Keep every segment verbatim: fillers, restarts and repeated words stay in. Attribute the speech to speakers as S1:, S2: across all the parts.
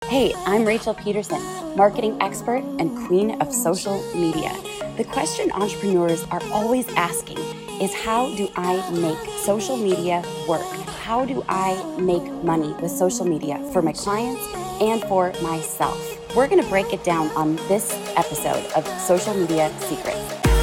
S1: Hey, I'm Rachel Peterson, marketing expert and queen of social media. The question entrepreneurs are always asking is, how do I make social media work? How do I make money with social media for my clients and for myself? We're going to break it down on this episode of Social Media Secrets.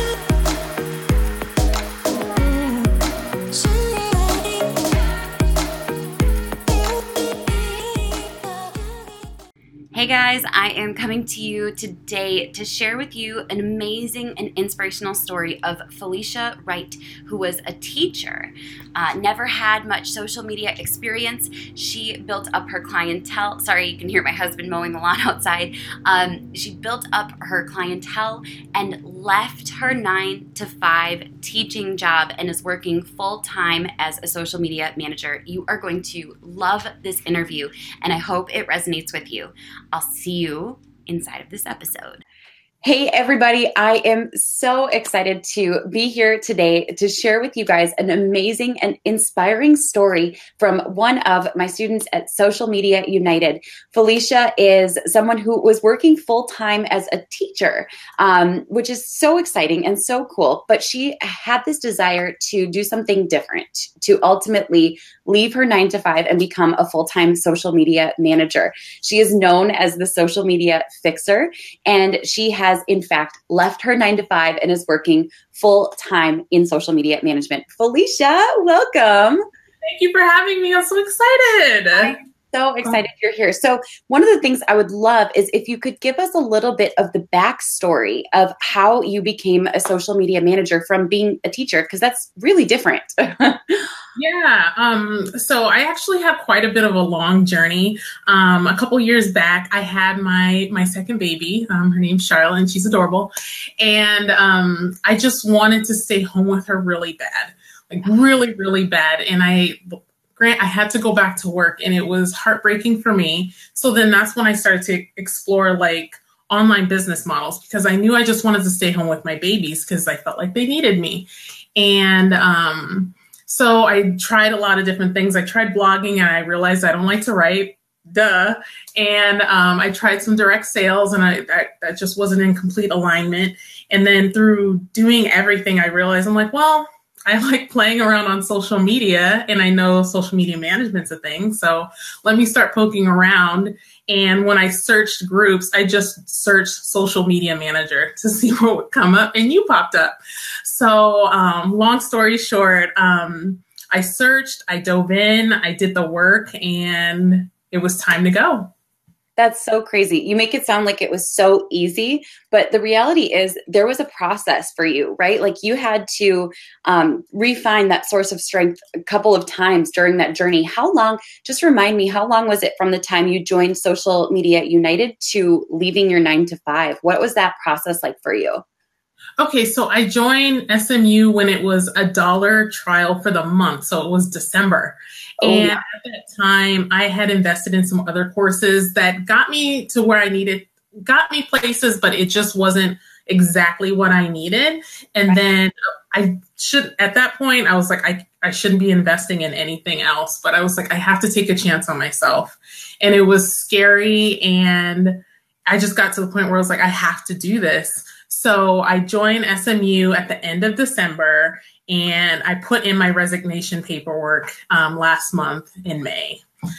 S1: Hey guys, I am coming to you today to share with you an amazing and inspirational story of Felicia Wright, who was a teacher, uh, never had much social media experience. She built up her clientele. Sorry, you can hear my husband mowing the lawn outside. Um, she built up her clientele and left her nine to five teaching job and is working full time as a social media manager. You are going to love this interview, and I hope it resonates with you. I'll see you inside of this episode. Hey everybody, I am so excited to be here today to share with you guys an amazing and inspiring story from one of my students at Social Media United. Felicia is someone who was working full-time as a teacher, um, which is so exciting and so cool, but she had this desire to do something different, to ultimately leave her nine to five and become a full-time social media manager. She is known as the social media fixer, and she has in fact left her nine to five and is working full-time in social media management. Felicia, welcome.
S2: Thank you for having me. I'm so excited.
S1: I'm so excited you're here. So one of the things I would love is if you could give us a little bit of the backstory of how you became a social media manager from being a teacher, because that's really different.
S2: Yeah. Um, so I actually have quite a bit of a long journey. Um, a couple years back, I had my my second baby. Um, her name's Charlotte, and she's adorable. And um, I just wanted to stay home with her really bad, like really, really bad. And I, grant, I had to go back to work, and it was heartbreaking for me. So then that's when I started to explore like online business models, because I knew I just wanted to stay home with my babies because I felt like they needed me. And um, So I tried a lot of different things. I tried blogging, and I realized I don't like to write, duh. And um, I tried some direct sales, and I that, that just wasn't in complete alignment. And then through doing everything, I realized I'm like, well, I like playing around on social media, and I know social media management's a thing. So let me start poking around. And when I searched groups, I just searched social media manager to see what would come up, and you popped up. So um, long story short, um, I searched, I dove in, I did the work, and it was time to go.
S1: That's so crazy. You make it sound like it was so easy, but the reality is there was a process for you, right? Like you had to um, refine that source of strength a couple of times during that journey. How long, just remind me, how long was it from the time you joined Social Media United to leaving your nine to five? What was that process like for you?
S2: Okay, so I joined S M U when it was a dollar trial for the month. So it was December. Oh, and yeah. At that time, I had invested in some other courses that got me to where I needed, got me places, but it just wasn't exactly what I needed. And right. Then I should, at that point, I was like, I, I shouldn't be investing in anything else. But I was like, I have to take a chance on myself. And it was scary. And I just got to the point where I was like, I have to do this. So I joined S M U at the end of December, and I put in my resignation paperwork um, last month in May.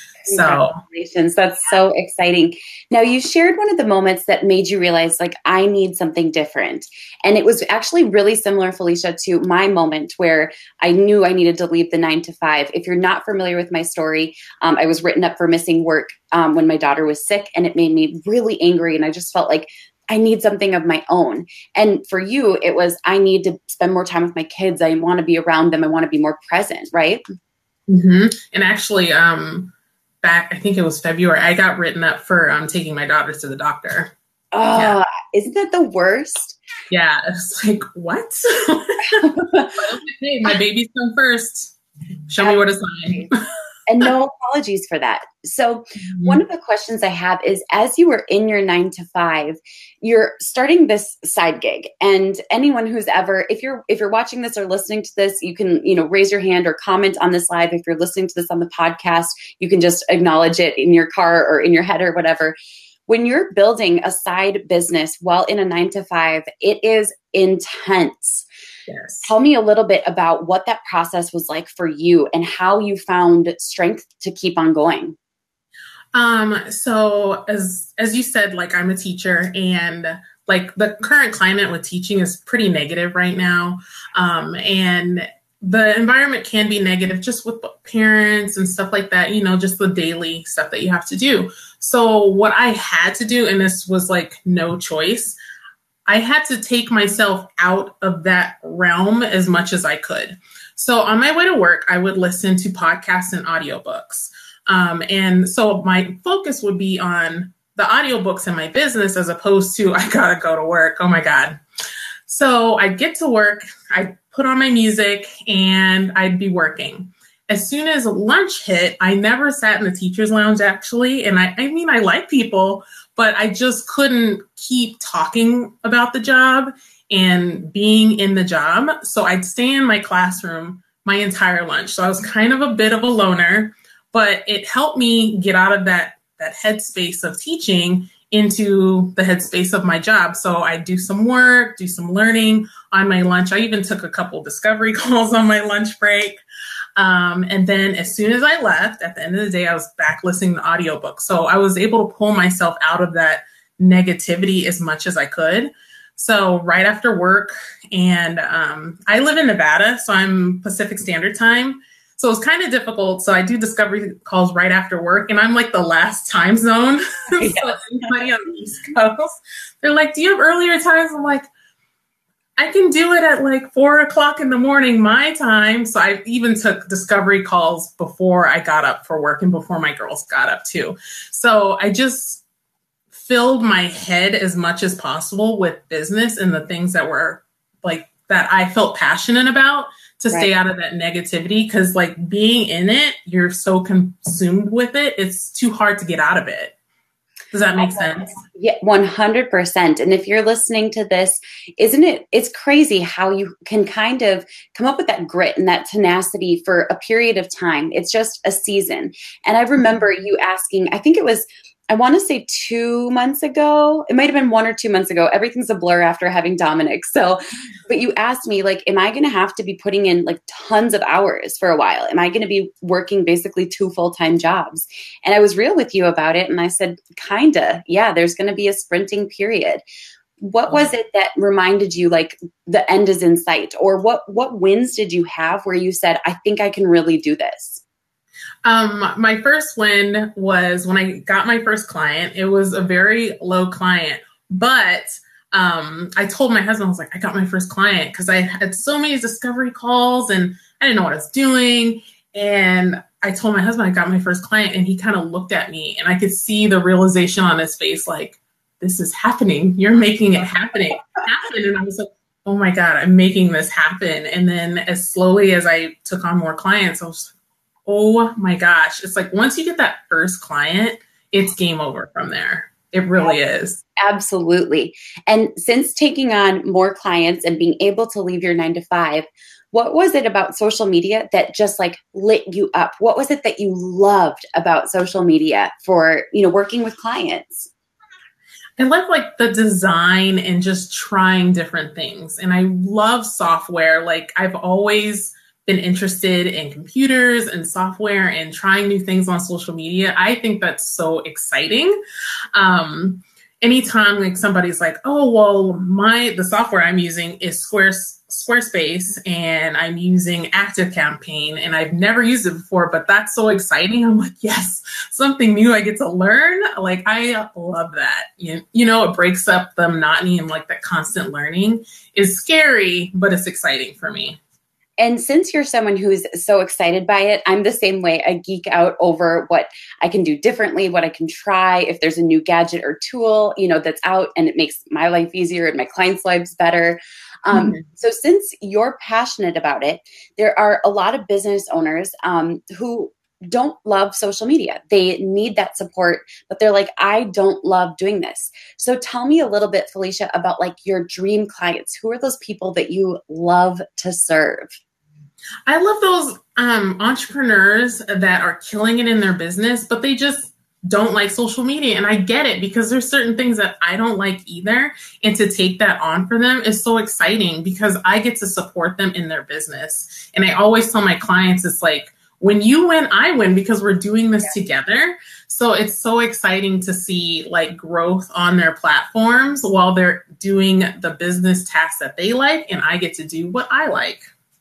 S2: So
S1: congratulations. That's so exciting. Now, you shared one of the moments that made you realize, like, I need something different. And it was actually really similar, Felicia, to my moment where I knew I needed to leave the nine to five. If you're not familiar with my story, um, I was written up for missing work um, when my daughter was sick, and it made me really angry. And I just felt like I need something of my own. And for you, it was, I need to spend more time with my kids. I want to be around them. I want to be more present, right?
S2: Mm-hmm. And actually, um, back, I think it was February, I got written up for um, taking my daughter to the doctor.
S1: Oh, yeah. Isn't that the worst?
S2: Yeah. It's like, what? But okay, my baby's come first. Show me where to sign.
S1: And no apologies for that. So
S2: Mm-hmm.
S1: one of the questions I have is, as you were in your nine to five, you're starting this side gig. And anyone who's ever, if you're if you're watching this or listening to this, you can, you know, raise your hand or comment on this live. If you're listening to this on the podcast, you can just acknowledge it in your car or in your head or whatever. When you're building a side business while in a nine to five, it is intense.
S2: Yes.
S1: Tell me a little bit about what that process was like for you and how you found strength to keep on going.
S2: Um, so as, as you said, like I'm a teacher, and like the current climate with teaching is pretty negative right now. Um, and the environment can be negative just with parents and stuff like that, you know, just the daily stuff that you have to do. So what I had to do, and this was like no choice, I had to take myself out of that realm as much as I could. So on my way to work, I would listen to podcasts and audiobooks. Um, and so my focus would be on the audiobooks in my business as opposed to, I gotta go to work. Oh my God. So I'd get to work, I'd put on my music, and I'd be working. As soon as lunch hit, I never sat in the teacher's lounge actually. And I, I mean, I like people, but I just couldn't keep talking about the job and being in the job. So I'd stay in my classroom my entire lunch. So I was kind of a bit of a loner, but it helped me get out of that, that headspace of teaching into the headspace of my job. So I do some work, do some learning on my lunch. I even took a couple discovery calls on my lunch break. Um, and then as soon as I left, at the end of the day, I was back listening to audiobook. So I was able to pull myself out of that negativity as much as I could. So right after work, and um, I live in Nevada, so I'm Pacific Standard Time. So it's kind of difficult. So I do discovery calls right after work, and I'm like the last time zone. So anybody on the East Coast, they're like, do you have earlier times? I'm like, I can do it at like four o'clock in the morning, my time. So I even took discovery calls before I got up for work and before my girls got up too. So I just filled my head as much as possible with business and the things that were like, that I felt passionate about to
S1: Right.
S2: stay out of that negativity. Cause like being in it, you're so consumed with it. It's too hard to get out of it. Does that make sense?
S1: Yeah, one hundred percent. And if you're listening to this, isn't it, it's crazy how you can kind of come up with that grit and that tenacity for a period of time. It's just a season. And I remember you asking, I think it was, I want to say two months ago, it might've been one or two months ago. Everything's a blur after having Dominic. So, but you asked me like, am I going to have to be putting in like tons of hours for a while? Am I going to be working basically two full-time jobs? And I was real with you about it. And I said, kinda, yeah, there's going to be a sprinting period. What was it that reminded you like the end is in sight? Or what, what wins did you have where you said, I think I can really do this?
S2: Um, my first win was when I got my first client. It was a very low client, but um, I told my husband, I was like, I got my first client because I had so many discovery calls and I didn't know what I was doing. And I told my husband I got my first client, and he kind of looked at me, and I could see the realization on his face, like, this is happening. You're making it happening. happen. And I was like, oh my God, I'm making this happen. And then as slowly as I took on more clients, I was oh my gosh. It's like once you get that first client, it's game over from there. It really is.
S1: Absolutely. And since taking on more clients and being able to leave your nine to five, what was it about social media that just like lit you up? What was it that you loved about social media for, you know, working with clients?
S2: I love like the design and just trying different things. And I love software. Like I've always been interested in computers and software and trying new things on social media. I think that's so exciting. Um, anytime like somebody's like, oh, well, my, the software I'm using is Squares, Squarespace, and I'm using ActiveCampaign, and I've never used it before, but that's so exciting. I'm like, yes, something new I get to learn. Like, I love that. You, you know, it breaks up the monotony, and like that constant learning is scary, but it's exciting for me.
S1: And since you're someone who is so excited by it, I'm the same way. I geek out over what I can do differently, what I can try. If there's a new gadget or tool, you know, that's out and it makes my life easier and my clients' lives better. Um, mm-hmm. So since you're passionate about it, there are a lot of business owners um, who don't love social media. They need that support, but they're like, I don't love doing this. So tell me a little bit, Felicia, about like your dream clients. Who are those people that you love to serve?
S2: I love those um, entrepreneurs that are killing it in their business, but they just don't like social media. And I get it, because there's certain things that I don't like either. And to take that on for them is so exciting, because I get to support them in their business. And I always tell my clients, it's like, when you win, I win, because we're doing this yeah. together. So it's so exciting to see like growth on their platforms while they're doing the business tasks that they like, and I get to do what I like.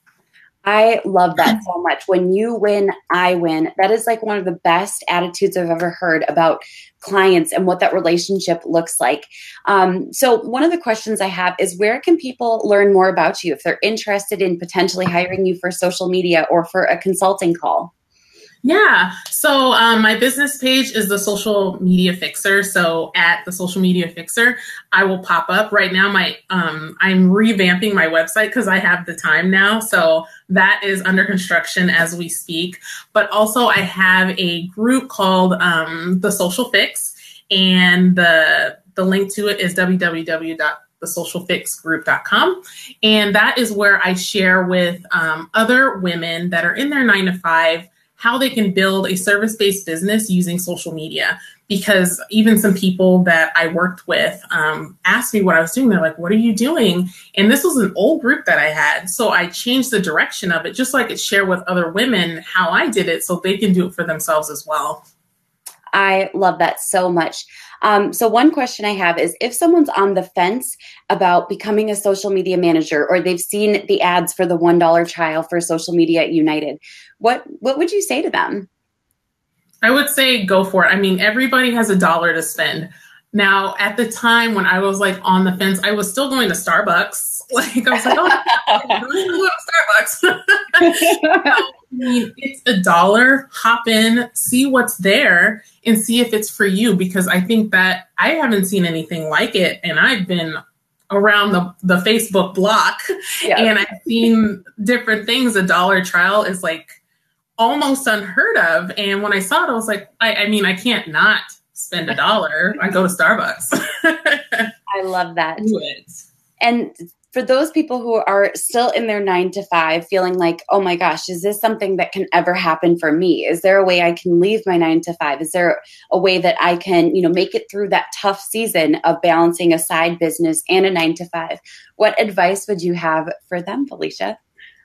S1: I love that so much. When you win, I win. That is like one of the best attitudes I've ever heard about clients and what that relationship looks like. Um, so one of the questions I have is, where can people learn more about you if they're interested in potentially hiring you for social media or for a consulting call?
S2: Yeah. So um, my business page is the Social Media Fixer. So at the Social Media Fixer, I will pop up. Right now, my um, I'm revamping my website because I have the time now. So that is under construction as we speak. But also I have a group called um, The Social Fix, and the the link to it is w w w dot the social fix group dot com. And that is where I share with um, other women that are in their nine to five how they can build a service-based business using social media. Because even some people that I worked with um, asked me what I was doing. They're like, what are you doing? And this was an old group that I had. So I changed the direction of it just so I could share with other women how I did it so they can do it for themselves as well.
S1: I love that so much. Um, so one question I have is, if someone's on the fence about becoming a social media manager, or they've seen the ads for the one dollar trial for social media at United, what what would you say to them?
S2: I would say go for it. I mean, everybody has a dollar to spend. Now, at the time when I was like on the fence, I was still going to Starbucks. Like I was like, oh, I'm going to Starbucks. I mean, it's a dollar. Hop in, see what's there, and see if it's for you. Because I think that I haven't seen anything like it, and I've been around the, the Facebook block, yeah. and I've seen different things. A dollar trial is like almost unheard of. And when I saw it, I was like, I, I mean, I can't not spend a dollar. I go to Starbucks.
S1: I love that.
S2: Do it.
S1: And for those people who are still in their nine to five feeling like, oh my gosh, is this something that can ever happen for me? Is there a way I can leave my nine to five? Is there a way that I can, you know, make it through that tough season of balancing a side business and a nine to five? What advice would you have for them, Felicia?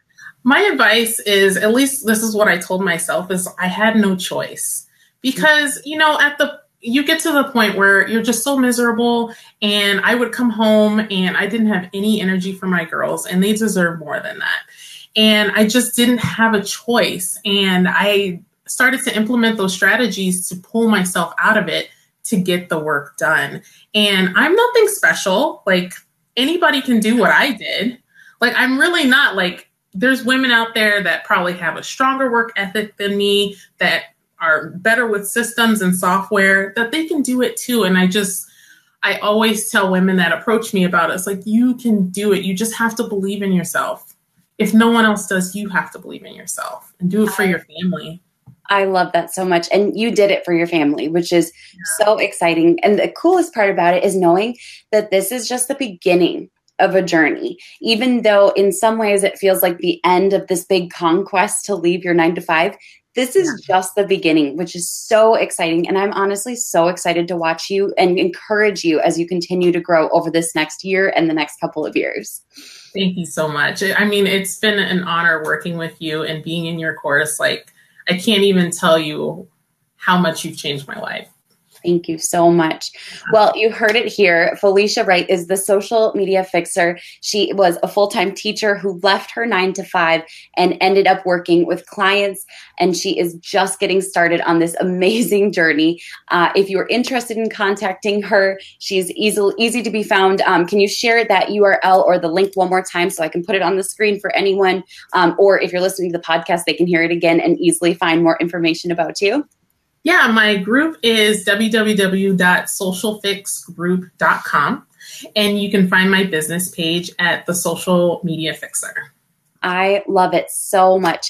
S2: My advice is, at least this is what I told myself, is I had no choice. Because, you know, at the you get to the point where you're just so miserable, and I would come home and I didn't have any energy for my girls, and they deserve more than that. And I just didn't have a choice. And I started to implement those strategies to pull myself out of it to get the work done. And I'm nothing special. Like, anybody can do what I did. Like, I'm really not like, there's women out there that probably have a stronger work ethic than me, that are better with systems and software, that they can do it too. And I just, I always tell women that approach me about it, it's like, you can do it. You just have to believe in yourself. If no one else does, you have to believe in yourself and do it for your family.
S1: I love that so much. And you did it for your family, which is yeah. so exciting. And the coolest part about it is knowing that this is just the beginning of a journey. Even though in some ways it feels like the end of this big conquest to leave your nine to five, this is yeah. just the beginning, which is so exciting. And I'm honestly so excited to watch you and encourage you as you continue to grow over this next year and the next couple of years.
S2: Thank you so much. I mean, it's been an honor working with you and being in your course. Like, I can't even tell you how much you've changed my life.
S1: Thank you so much. Well, you heard it here. Felicia Wright is the social media fixer. She was a full-time teacher who left her nine to five and ended up working with clients. And she is just getting started on this amazing journey. Uh, if you're interested in contacting her, she's easy, easy to be found. Um, can you share that U R L or the link one more time so I can put it on the screen for anyone? Um, or if you're listening to the podcast, they can hear it again and easily find more information about you.
S2: Yeah, my group is w w w dot social fix group dot com, and you can find my business page at the Social Media Fixer.
S1: I love it so much.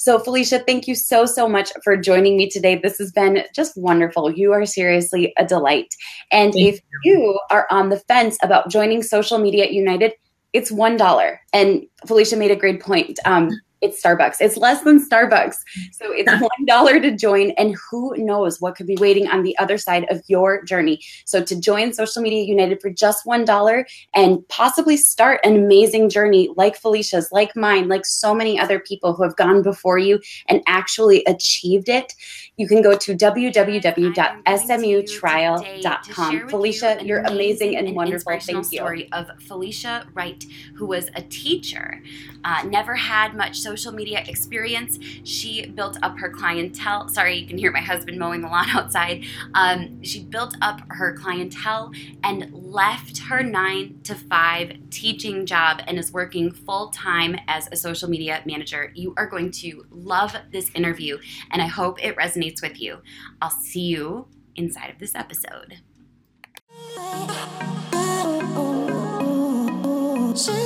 S1: So Felicia, thank you so, so much for joining me today. This has been just wonderful. You are seriously a delight. And
S2: Thank
S1: if you. you are on the fence about joining Social Media United, it's one dollar. And Felicia made a great point. Um, It's Starbucks. It's less than Starbucks. So it's one dollar to join, and who knows what could be waiting on the other side of your journey. So to join Social Media United for just one dollar and possibly start an amazing journey like Felicia's, like mine, like so many other people who have gone before you and actually achieved it, you can go to w w w dot s m u trial dot com. Felicia, you you're amazing and, and wonderful. Thank you. Story of Felicia Wright, who was a teacher, uh, never had much social social media experience. She built up her clientele. Sorry, you can hear my husband mowing the lawn outside. Um, she built up her clientele and left her nine to five teaching job and is working full time as a social media manager. You are going to love this interview, and I hope it resonates with you. I'll see you inside of this episode.